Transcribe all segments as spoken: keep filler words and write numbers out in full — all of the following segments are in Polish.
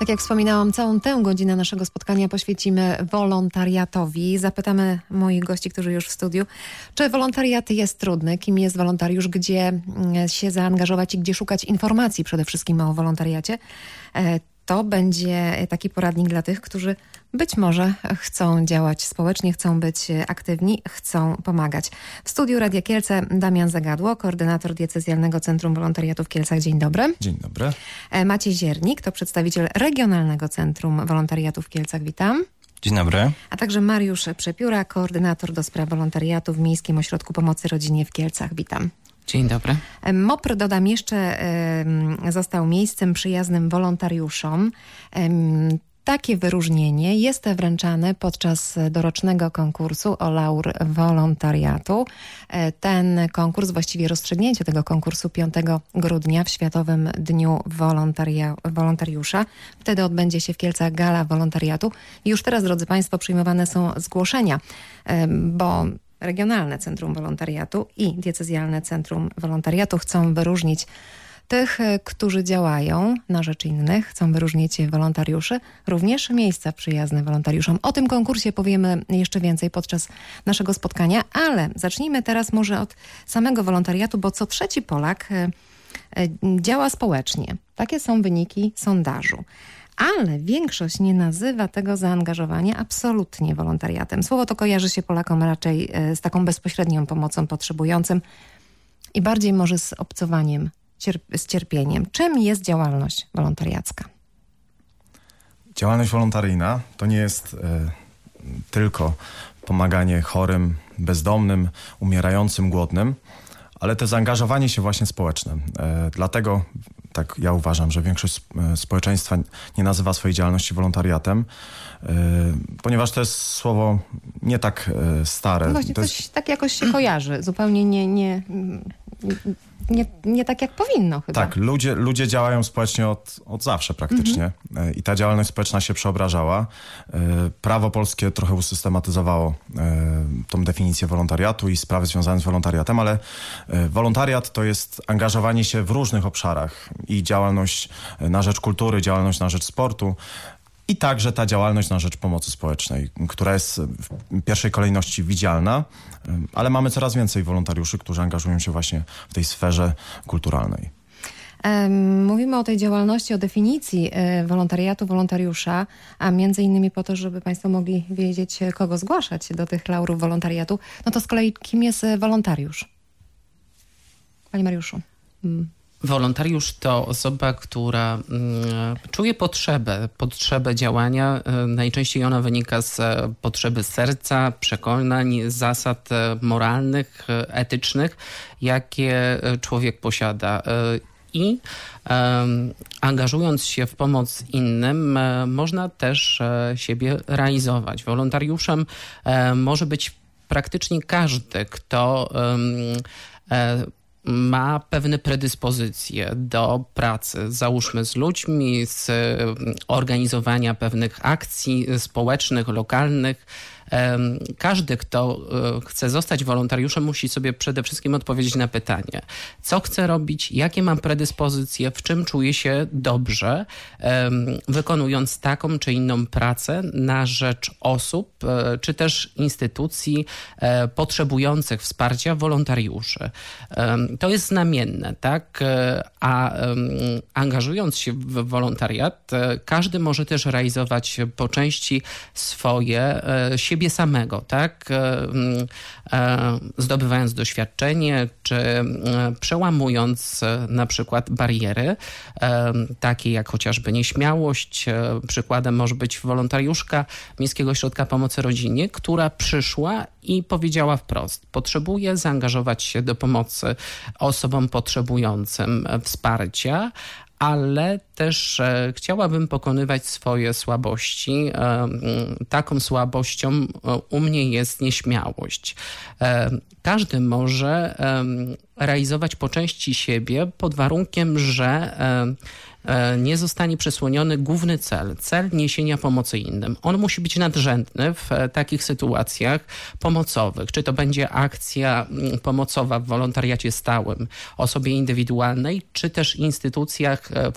Tak jak wspominałam, całą tę godzinę naszego spotkania poświęcimy wolontariatowi. Zapytamy moich gości, którzy już w studiu, czy wolontariat jest trudny, kim jest wolontariusz, gdzie się zaangażować i gdzie szukać informacji przede wszystkim o wolontariacie. To będzie taki poradnik dla tych, którzy być może chcą działać społecznie, chcą być aktywni, chcą pomagać. W studiu Radia Kielce Damian Zagadło, koordynator Diecezjalnego Centrum Wolontariatu w Kielcach. Dzień dobry. Dzień dobry. Maciej Ziernik, to przedstawiciel Regionalnego Centrum Wolontariatu w Kielcach. Witam. Dzień dobry. A także Mariusz Przepióra, koordynator do spraw wolontariatu w Miejskim Ośrodku Pomocy Rodzinie w Kielcach. Witam. Dzień dobry. MOPR, dodam jeszcze, został miejscem przyjaznym wolontariuszom. Takie wyróżnienie jest wręczane podczas dorocznego konkursu o laur wolontariatu. Ten konkurs, właściwie rozstrzygnięcie tego konkursu piątego grudnia w Światowym Dniu Wolontaria- Wolontariusza. Wtedy odbędzie się w Kielcach gala wolontariatu. I już teraz, drodzy Państwo, przyjmowane są zgłoszenia, bo Regionalne Centrum Wolontariatu i Diecezjalne Centrum Wolontariatu chcą wyróżnić tych, którzy działają na rzecz innych, chcą wyróżnić wolontariuszy, również miejsca przyjazne wolontariuszom. O tym konkursie powiemy jeszcze więcej podczas naszego spotkania, ale zacznijmy teraz może od samego wolontariatu, bo co trzeci Polak działa społecznie. Takie są wyniki sondażu. Ale większość nie nazywa tego zaangażowania absolutnie wolontariatem. Słowo to kojarzy się Polakom raczej z taką bezpośrednią pomocą potrzebującym i bardziej może z obcowaniem, cierp- z cierpieniem. Czym jest działalność wolontariacka? Działalność wolontaryjna to nie jest e, tylko pomaganie chorym, bezdomnym, umierającym, głodnym, ale to zaangażowanie się właśnie społeczne. E, dlatego tak ja uważam, że większość społeczeństwa nie nazywa swojej działalności wolontariatem, ponieważ to jest słowo nie tak stare. No właśnie, to coś jest... tak jakoś się kojarzy, zupełnie nie, nie, nie, nie tak jak powinno chyba. Tak, ludzie, ludzie działają społecznie od, od zawsze praktycznie mhm. i ta działalność społeczna się przeobrażała. Prawo polskie trochę usystematyzowało tą definicję wolontariatu i sprawy związane z wolontariatem, ale wolontariat to jest angażowanie się w różnych obszarach i działalność na rzecz kultury, działalność na rzecz sportu i także ta działalność na rzecz pomocy społecznej, która jest w pierwszej kolejności widzialna, ale mamy coraz więcej wolontariuszy, którzy angażują się właśnie w tej sferze kulturalnej. Mówimy o tej działalności, o definicji wolontariatu, wolontariusza, a między innymi po to, żeby Państwo mogli wiedzieć, kogo zgłaszać do tych laurów wolontariatu. No to z kolei kim jest wolontariusz? Panie Mariuszu. Hmm. Wolontariusz to osoba, która mm, czuje potrzebę, potrzebę działania. Najczęściej ona wynika z potrzeby serca, przekonań, zasad moralnych, etycznych, jakie człowiek posiada. I um, angażując się w pomoc innym, e, można też e, siebie realizować. Wolontariuszem e, może być praktycznie każdy, kto e, e, ma pewne predyspozycje do pracy, załóżmy z ludźmi, z organizowania pewnych akcji społecznych, lokalnych. Każdy, kto chce zostać wolontariuszem, musi sobie przede wszystkim odpowiedzieć na pytanie, co chce robić, jakie mam predyspozycje, w czym czuję się dobrze, wykonując taką czy inną pracę na rzecz osób, czy też instytucji potrzebujących wsparcia wolontariuszy. To jest znamienne, tak? A angażując się w wolontariat, każdy może też realizować po części swoje siebie samego, tak? Zdobywając doświadczenie, czy przełamując na przykład bariery, takie jak chociażby nieśmiałość. Przykładem może być wolontariuszka Miejskiego Ośrodka Pomocy Rodzinie, która przyszła i powiedziała wprost, potrzebuję zaangażować się do pomocy osobom potrzebującym wsparcia, ale też e, chciałabym pokonywać swoje słabości. E, taką słabością e, u mnie jest nieśmiałość. E, każdy może e, realizować po części siebie pod warunkiem, że e, nie zostanie przesłoniony główny cel, cel niesienia pomocy innym. On musi być nadrzędny w takich sytuacjach pomocowych. Czy to będzie akcja pomocowa w wolontariacie stałym, osobie indywidualnej, czy też instytucjach w różnych działaniach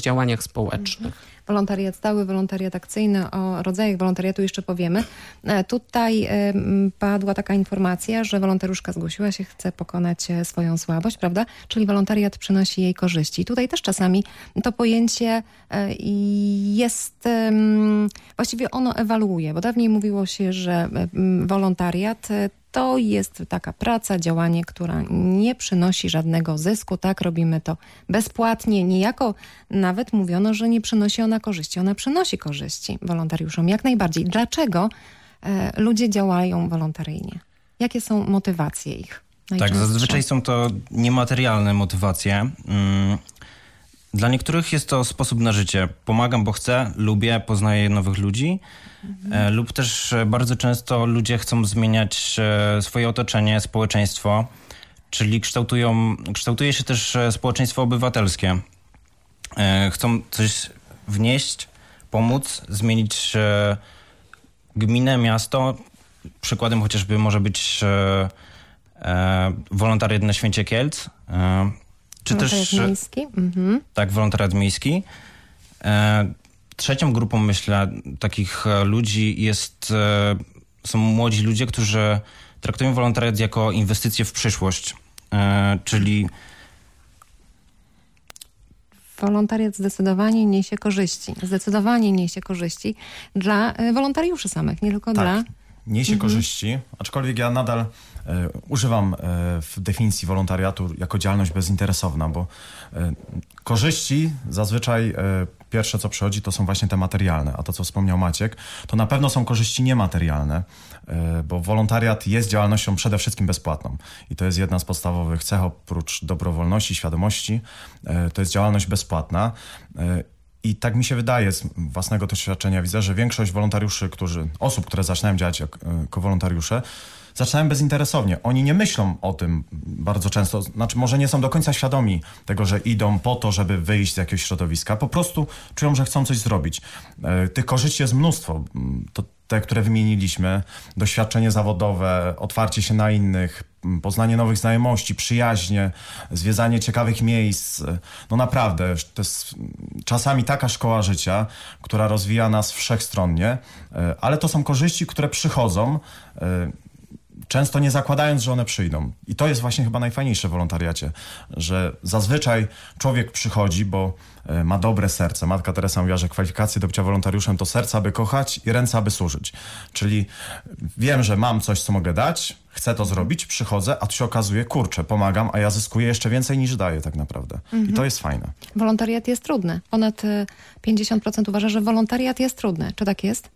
działaniach społecznych. Wolontariat stały, wolontariat akcyjny, o rodzajach wolontariatu jeszcze powiemy. Tutaj padła taka informacja, że wolontariuszka zgłosiła się, chce pokonać swoją słabość, prawda? Czyli wolontariat przynosi jej korzyści. Tutaj też czasami to pojęcie jest, właściwie ono ewaluuje, bo dawniej mówiło się, że wolontariat to jest taka praca, działanie, która nie przynosi żadnego zysku, tak? Robimy to bezpłatnie, niejako nawet mówiono, że nie przynosi ona korzyści. Ona przynosi korzyści wolontariuszom, jak najbardziej. Dlaczego e, ludzie działają wolontaryjnie? Jakie są motywacje ich? Tak, zazwyczaj są to niematerialne motywacje. Dla niektórych jest to sposób na życie. Pomagam, bo chcę, lubię, poznaję nowych ludzi. Mhm. Lub też bardzo często ludzie chcą zmieniać swoje otoczenie, społeczeństwo, czyli kształtują, kształtuje się też społeczeństwo obywatelskie. Chcą coś wnieść, pomóc, zmienić gminę, miasto. Przykładem chociażby może być wolontariat na Święcie Kielc. Czy wolontariat też, miejski? Mhm. Tak, wolontariat miejski. Trzecią grupą, myślę, takich ludzi jest, są młodzi ludzie, którzy traktują wolontariat jako inwestycję w przyszłość, czyli... Wolontariat zdecydowanie niesie korzyści. Zdecydowanie niesie korzyści dla wolontariuszy samych, nie tylko tak. dla... Niesie mhm. korzyści, aczkolwiek ja nadal e, używam e, w definicji wolontariatu jako działalność bezinteresowna, bo e, korzyści zazwyczaj e, pierwsze co przychodzi to są właśnie te materialne, a to co wspomniał Maciek, to na pewno są korzyści niematerialne, e, bo wolontariat jest działalnością przede wszystkim bezpłatną i to jest jedna z podstawowych cech oprócz dobrowolności, świadomości, e, to jest działalność bezpłatna. E, I tak mi się wydaje, z własnego doświadczenia widzę, że większość wolontariuszy, którzy, osób, które zaczynają działać jako wolontariusze, zaczynają bezinteresownie. Oni nie myślą o tym bardzo często, znaczy może nie są do końca świadomi tego, że idą po to, żeby wyjść z jakiegoś środowiska. Po prostu czują, że chcą coś zrobić. Tych korzyści jest mnóstwo. To te, które wymieniliśmy, doświadczenie zawodowe, otwarcie się na innych, poznanie nowych znajomości, przyjaźnie, zwiedzanie ciekawych miejsc. No naprawdę, to jest czasami taka szkoła życia, która rozwija nas wszechstronnie, ale to są korzyści, które przychodzą, często nie zakładając, że one przyjdą. I to jest właśnie chyba najfajniejsze w wolontariacie, że zazwyczaj człowiek przychodzi, bo ma dobre serce. Matka Teresa mówiła, że kwalifikacje do bycia wolontariuszem to serce, aby kochać i ręce, aby służyć. Czyli wiem, że mam coś, co mogę dać, chcę to zrobić, przychodzę, a tu się okazuje, kurczę, pomagam, a ja zyskuję jeszcze więcej niż daję tak naprawdę. Mhm. I to jest fajne. Wolontariat jest trudny. Ponad pięćdziesiąt procent uważa, że wolontariat jest trudny. Czy tak jest?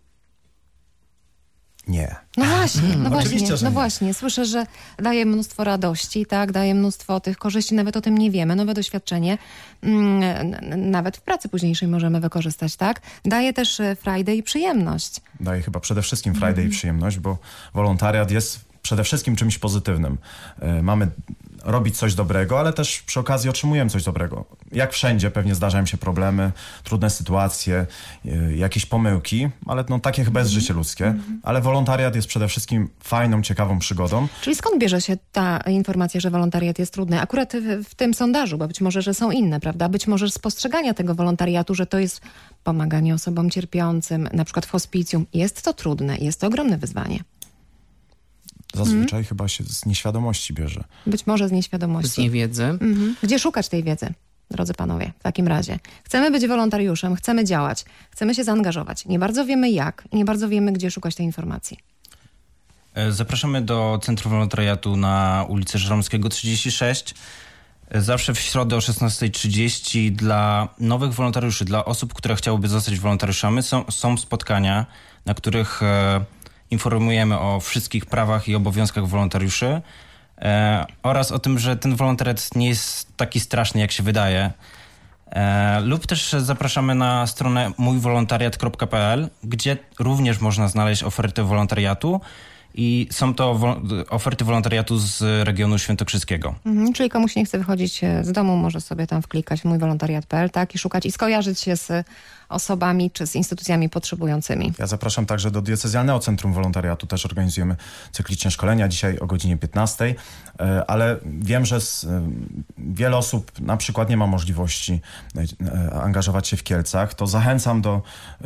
Nie. No właśnie, no właśnie, Oczywiście, że no nie. właśnie. Słyszę, że daje mnóstwo radości, tak, daje mnóstwo tych korzyści, nawet o tym nie wiemy, nowe doświadczenie, mm, nawet w pracy późniejszej możemy wykorzystać, tak? Daje też frajdę i przyjemność. Daje chyba przede wszystkim frajdę mm. i przyjemność, bo wolontariat jest przede wszystkim czymś pozytywnym. Mamy robić coś dobrego, ale też przy okazji otrzymujemy coś dobrego. Jak wszędzie pewnie zdarzają się problemy, trudne sytuacje, jakieś pomyłki, ale no takie chyba jest mm. życie ludzkie. Mm. Ale wolontariat jest przede wszystkim fajną, ciekawą przygodą. Czyli skąd bierze się ta informacja, że wolontariat jest trudny? Akurat w, w tym sondażu, bo być może, że są inne, prawda? Być może z postrzegania tego wolontariatu, że to jest pomaganie osobom cierpiącym, na przykład w hospicjum. Jest to trudne, jest to ogromne wyzwanie. Zazwyczaj hmm. chyba się z nieświadomości bierze. Być może z nieświadomości. Z niewiedzy. Mhm. Gdzie szukać tej wiedzy, drodzy panowie, w takim razie? Chcemy być wolontariuszem, chcemy działać, chcemy się zaangażować. Nie bardzo wiemy jak i nie bardzo wiemy, gdzie szukać tej informacji. Zapraszamy do Centrum Wolontariatu na ulicy Żeromskiego trzydzieści sześć. Zawsze w środę o szesnasta trzydzieści dla nowych wolontariuszy, dla osób, które chciałyby zostać wolontariuszami, są, są spotkania, na których e, informujemy o wszystkich prawach i obowiązkach wolontariuszy e, oraz o tym, że ten wolontariat nie jest taki straszny, jak się wydaje. E, lub też zapraszamy na stronę mój wolontariat kropka p l, gdzie również można znaleźć ofertę wolontariatu. I są to wo- oferty wolontariatu z regionu świętokrzyskiego. Mhm, czyli komuś nie chce wychodzić z domu, może sobie tam wklikać mój wolontariat kropka p l, tak, i szukać i skojarzyć się z osobami czy z instytucjami potrzebującymi. Ja zapraszam także do Diecezjalnego Centrum Wolontariatu. Też organizujemy cykliczne szkolenia dzisiaj o godzinie piętnastej, ale wiem, że z, wiele osób na przykład nie ma możliwości angażować się w Kielcach. To zachęcam do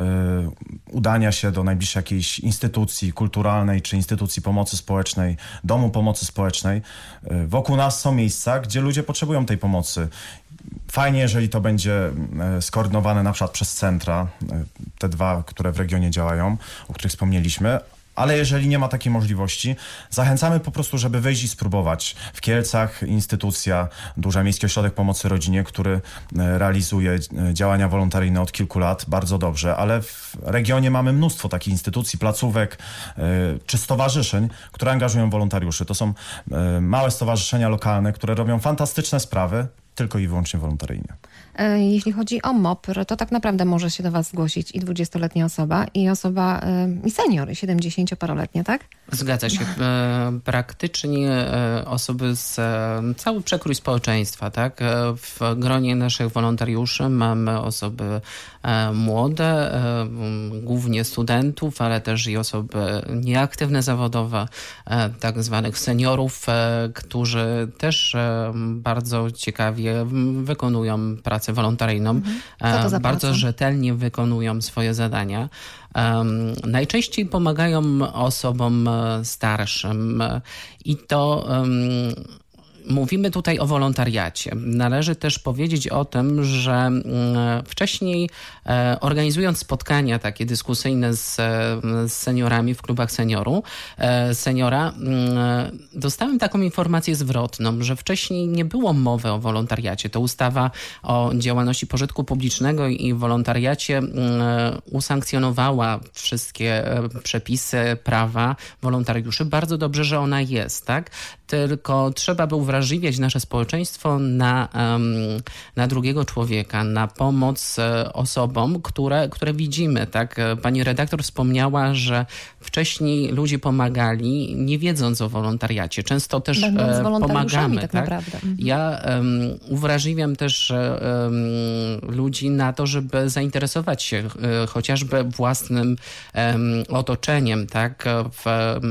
udania się do najbliższej jakiejś instytucji kulturalnej czy instytucji pomocy społecznej, domu pomocy społecznej. Wokół nas są miejsca, gdzie ludzie potrzebują tej pomocy. Fajnie, jeżeli to będzie skoordynowane na przykład przez centra, te dwa, które w regionie działają, o których wspomnieliśmy, ale jeżeli nie ma takiej możliwości, zachęcamy po prostu, żeby wyjść i spróbować. W Kielcach instytucja, Duży Miejski Ośrodek Pomocy Rodzinie, który realizuje działania wolontaryjne od kilku lat, bardzo dobrze, ale w regionie mamy mnóstwo takich instytucji, placówek czy stowarzyszeń, które angażują wolontariuszy. To są małe stowarzyszenia lokalne, które robią fantastyczne sprawy, tylko i wyłącznie wolontaryjnie. Jeśli chodzi o M O P R, to tak naprawdę może się do was zgłosić i dwudziestoletnia osoba, i osoba, i senior, siedemdziesięcioparoletnia, tak? Zgadza się. Praktycznie osoby z cały przekrój społeczeństwa, tak? W gronie naszych wolontariuszy mamy osoby młode, głównie studentów, ale też i osoby nieaktywne zawodowo, tak zwanych seniorów, którzy też bardzo ciekawie wykonują pracę wolontaryjną, mhm. bardzo rzetelnie wykonują swoje zadania. Um, najczęściej pomagają osobom starszym i to um, mówimy tutaj o wolontariacie. Należy też powiedzieć o tym, że um, wcześniej e, organizując spotkania takie dyskusyjne z, z seniorami w klubach senioru, e, seniora, e, dostałem taką informację zwrotną, że wcześniej nie było mowy o wolontariacie. To ustawa o działalności pożytku publicznego i wolontariacie e, usankcjonowała wszystkie przepisy, prawa wolontariuszy. Bardzo dobrze, że ona jest, tak? Tylko trzeba by uwrażliwiać nasze społeczeństwo na, na drugiego człowieka, na pomoc osobom, które, które widzimy. Tak? Pani redaktor wspomniała, że wcześniej ludzie pomagali, nie wiedząc o wolontariacie. Często też pomagamy. Tak tak? naprawdę. Mhm. Ja um, uwrażliwiam też um, ludzi na to, żeby zainteresować się um, chociażby własnym um, otoczeniem, tak? W,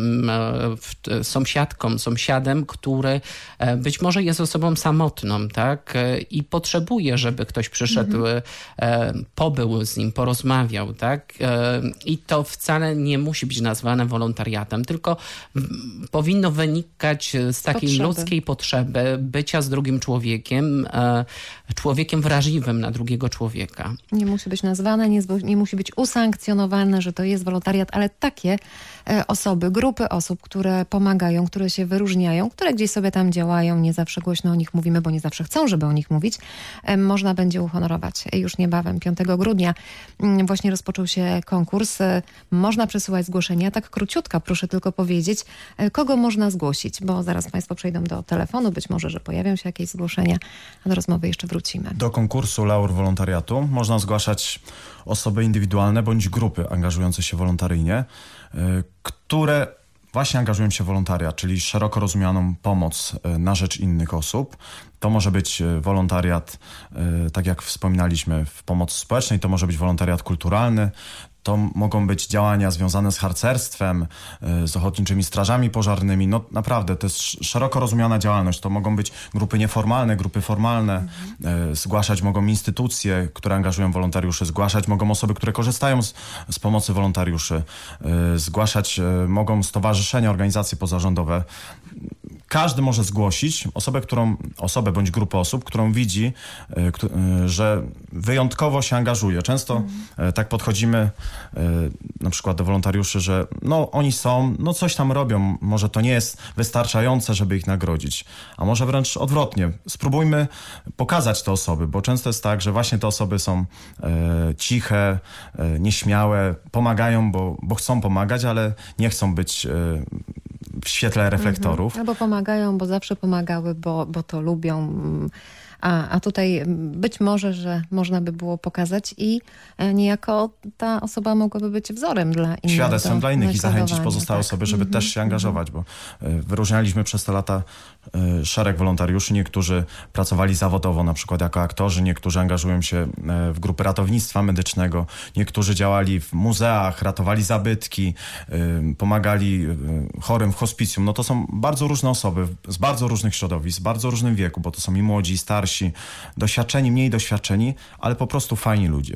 w, sąsiadką, sąsiadem, który być może jest osobą samotną, tak? I potrzebuje, żeby ktoś przyszedł, mhm. pobył z nim, porozmawiał, tak? I to wcale nie musi być nazwane wolontariatem, tylko powinno wynikać z takiej potrzeby. ludzkiej potrzeby bycia z drugim człowiekiem, człowiekiem wrażliwym na drugiego człowieka. Nie musi być nazwane, nie, nie musi być usankcjonowane, że to jest wolontariat, ale takie osoby, grupy osób, które pomagają, które się wyróżniają, które gdzieś sobie tam działają, nie zawsze głośno o nich mówimy, bo nie zawsze chcą, żeby o nich mówić, można będzie uhonorować już niebawem, piątego grudnia. Właśnie rozpoczął się konkurs. Można przesyłać zgłoszenia. Tak króciutko, proszę tylko powiedzieć, kogo można zgłosić, bo zaraz Państwo przejdą do telefonu, być może, że pojawią się jakieś zgłoszenia, a do rozmowy jeszcze wrócimy. Do konkursu Laur Wolontariatu można zgłaszać osoby indywidualne bądź grupy angażujące się wolontaryjnie, które właśnie angażują się w wolontariat, czyli szeroko rozumianą pomoc na rzecz innych osób. To może być wolontariat, tak jak wspominaliśmy, w pomocy społecznej, to może być wolontariat kulturalny, to mogą być działania związane z harcerstwem, z ochotniczymi strażami pożarnymi. No naprawdę, to jest szeroko rozumiana działalność. To mogą być grupy nieformalne, grupy formalne. Mhm. Zgłaszać mogą instytucje, które angażują wolontariuszy. Zgłaszać mogą osoby, które korzystają z, z pomocy wolontariuszy. Zgłaszać mogą stowarzyszenia, organizacje pozarządowe. Każdy może zgłosić osobę, którą, osobę bądź grupę osób, którą widzi, że wyjątkowo się angażuje. Często mm. tak podchodzimy na przykład do wolontariuszy, że no oni są, no coś tam robią, może to nie jest wystarczające, żeby ich nagrodzić, a może wręcz odwrotnie. Spróbujmy pokazać te osoby, bo często jest tak, że właśnie te osoby są e, ciche, e, nieśmiałe, pomagają, bo, bo chcą pomagać, ale nie chcą być e, w świetle reflektorów. Mhm. Albo pomagają, bo zawsze pomagały, bo, bo to lubią, A, a tutaj być może, że można by było pokazać i niejako ta osoba mogłaby być wzorem dla innych. Świadectwem dla innych i zachęcić pozostałe tak. osoby, żeby mm-hmm. też się angażować, bo wyróżnialiśmy przez te lata szereg wolontariuszy. Niektórzy pracowali zawodowo, na przykład jako aktorzy, niektórzy angażują się w grupy ratownictwa medycznego, niektórzy działali w muzeach, ratowali zabytki, pomagali chorym w hospicjum. No to są bardzo różne osoby z bardzo różnych środowisk, z bardzo różnym wieku, bo to są i młodzi, i starsi, doświadczeni, mniej doświadczeni, ale po prostu fajni ludzie.